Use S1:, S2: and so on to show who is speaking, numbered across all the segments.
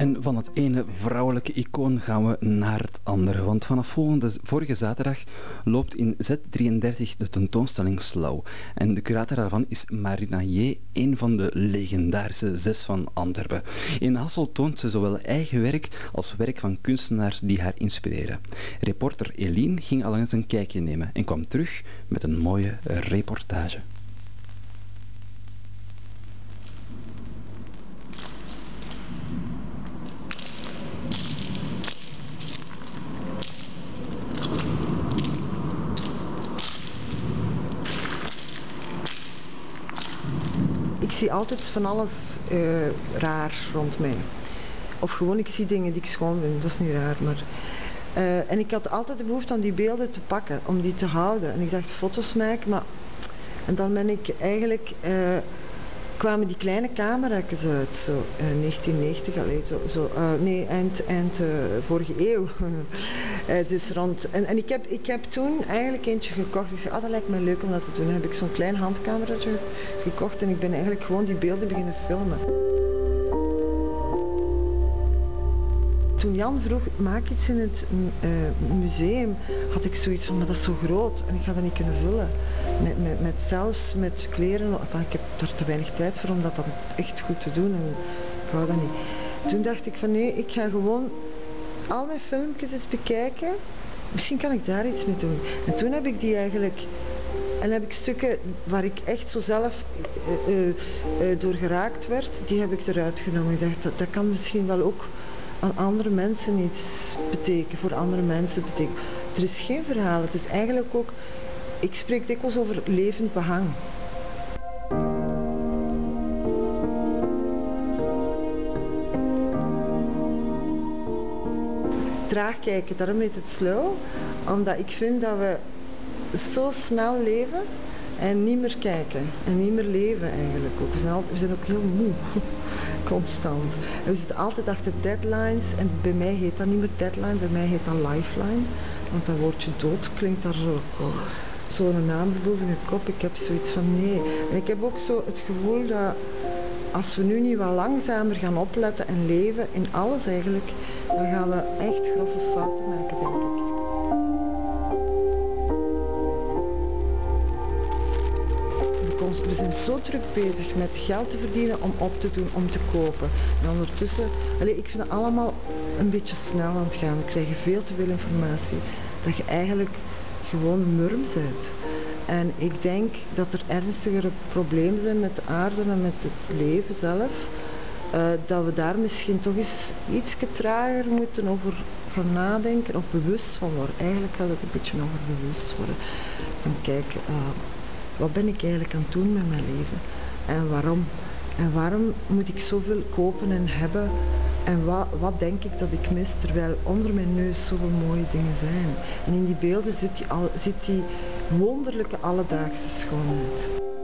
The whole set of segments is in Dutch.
S1: En van het ene vrouwelijke icoon gaan we naar het andere. Want vanaf vorige zaterdag loopt in Z33 de tentoonstelling Slow. En de curator daarvan is Marina J., een van de legendarische 6 van Antwerpen. In Hasselt toont ze zowel eigen werk als werk van kunstenaars die haar inspireren. Reporter Eline ging al eens een kijkje nemen en kwam terug met een mooie reportage.
S2: Ik zie altijd van alles raar rond mij. Of gewoon, ik zie dingen die ik schoon vind, dat is niet raar. Maar, en ik had altijd de behoefte om die beelden te pakken, om die te houden. En ik dacht, foto's maken, maar... En dan ben ik eigenlijk... kwamen die kleine camera's uit, zo 1990, eind vorige eeuw. Dus rond, en ik heb toen eigenlijk eentje gekocht. Ik zei, dat lijkt me leuk om dat te doen. Dan heb ik zo'n klein handcameraatje gekocht en ik ben eigenlijk gewoon die beelden beginnen filmen. Toen Jan vroeg, maak iets in het museum, had ik zoiets van, maar dat is zo groot en ik ga dat niet kunnen vullen. Zelfs met kleren, ik heb daar te weinig tijd voor om dat dan echt goed te doen en ik wou dat niet. Toen dacht ik van nee, ik ga gewoon al mijn filmpjes eens bekijken, misschien kan ik daar iets mee doen. En toen heb ik die eigenlijk, en heb ik stukken waar ik echt zo zelf door geraakt werd, die heb ik eruit genomen. Ik dacht, dat kan misschien wel ook aan andere mensen iets betekenen, voor andere mensen betekenen. Er is geen verhaal, het is eigenlijk ook, ik spreek dikwijls over levend behang. Traag kijken, daarom heet het slow, omdat ik vind dat we zo snel leven en niet meer kijken en niet meer leven eigenlijk ook. We zijn ook heel moe, constant. En we zitten altijd achter deadlines en bij mij heet dat niet meer deadline, bij mij heet dat lifeline. Want dat woordje dood klinkt daar zo'n naam boven je kop. Ik heb zoiets van nee. En ik heb ook zo het gevoel dat als we nu niet wat langzamer gaan opletten en leven in alles eigenlijk, dan gaan we echt grove fouten maken, denk ik. We zijn zo druk bezig met geld te verdienen om op te doen, om te kopen. En ondertussen, ik vind het allemaal een beetje snel aan het gaan. We krijgen veel te veel informatie. Dat je eigenlijk gewoon murm bent. En ik denk dat er ernstigere problemen zijn met de aarde en met het leven zelf. Dat we daar misschien toch eens iets trager moeten over gaan nadenken of bewust van worden. Eigenlijk gaat het een beetje over bewust worden. Van kijk, wat ben ik eigenlijk aan het doen met mijn leven? En waarom? En waarom moet ik zoveel kopen en hebben? En wat denk ik dat ik mis, terwijl onder mijn neus zoveel mooie dingen zijn? En in die beelden zit die wonderlijke alledaagse schoonheid.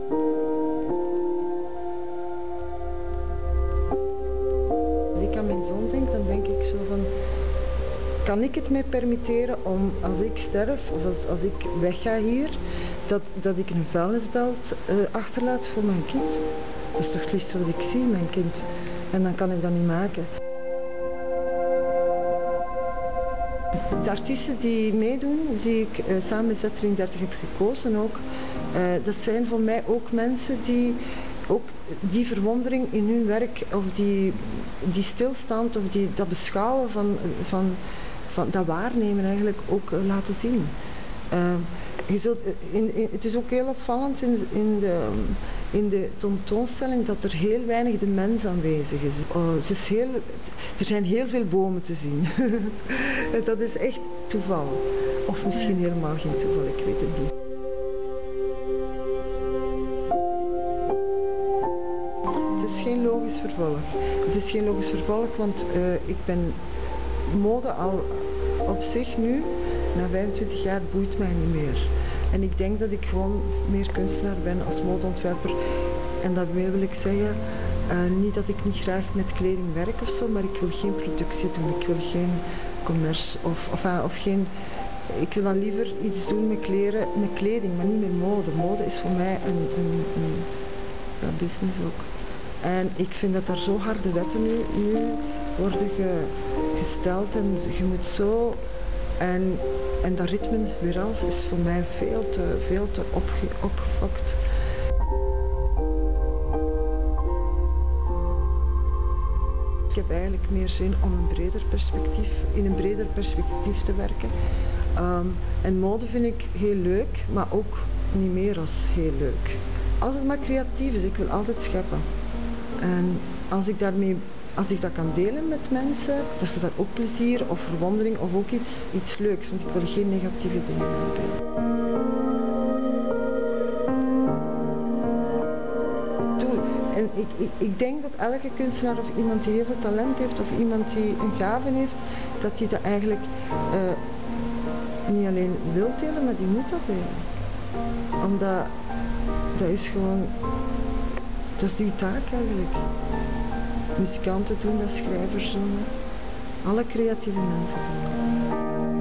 S2: Als ik aan mijn zoon denk, dan denk ik zo van... Kan ik het mij permitteren om, als ik sterf of als ik wegga hier, dat ik een vuilnisbelt achterlaat voor mijn kind? Dat is toch het liefste wat ik zie, mijn kind. En dan kan ik dat niet maken. De artiesten die meedoen, die ik samen met Z33 heb gekozen ook, dat zijn voor mij ook mensen die ook die verwondering in hun werk, of die stilstand, of dat beschouwen van dat waarnemen eigenlijk ook laten zien. Het is ook heel opvallend in de tentoonstelling dat er heel weinig de mens aanwezig is. Er zijn heel veel bomen te zien. Dat is echt toeval. Of misschien helemaal geen toeval, ik weet het niet. Het is geen logisch vervolg. Het is geen logisch vervolg, want ik ben mode al op zich nu, na 25 jaar, boeit mij niet meer. En ik denk dat ik gewoon meer kunstenaar ben als modeontwerper. En daarmee wil ik zeggen, niet dat ik niet graag met kleding werk of zo, maar ik wil geen productie doen. Ik wil geen commerce of geen... Ik wil dan liever iets doen met kleding, maar niet met mode. Mode is voor mij een business ook. En ik vind dat daar zo harde wetten nu worden gesteld en je moet zo. En dat ritme weer al is voor mij veel te opgefokt. Ik heb eigenlijk meer zin om in een breder perspectief te werken. En mode vind ik heel leuk, maar ook niet meer als heel leuk. Als het maar creatief is, ik wil altijd scheppen. En als ik dat kan delen met mensen, dat ze daar ook plezier of verwondering of ook iets leuks, want ik wil geen negatieve dingen aanbrengen. En ik denk dat elke kunstenaar of iemand die heel veel talent heeft of iemand die een gave heeft, dat die dat eigenlijk niet alleen wil delen, maar die moet dat delen. Omdat dat is gewoon, dat is die taak eigenlijk. Muzikanten doen dat, schrijvers doen dat. Alle creatieve mensen doen dat.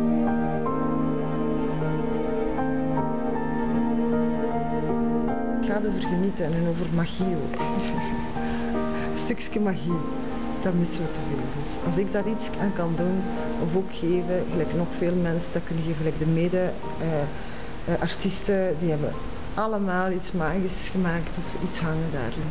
S2: Ik ga erover genieten en over magie ook. Een stukje magie, dat missen we te veel. Dus als ik daar iets aan kan doen of ook geven, gelijk nog veel mensen dat kunnen geven, gelijk de mede-artiesten, die hebben allemaal iets magisch gemaakt of iets hangen daarin.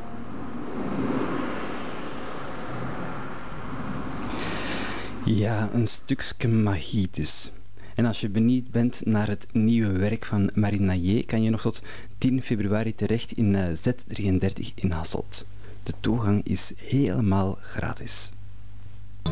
S1: Ja, een stukje magie dus. En als je benieuwd bent naar het nieuwe werk van Marina J, kan je nog tot 10 februari terecht in Z33 in Hasselt. De toegang is helemaal gratis.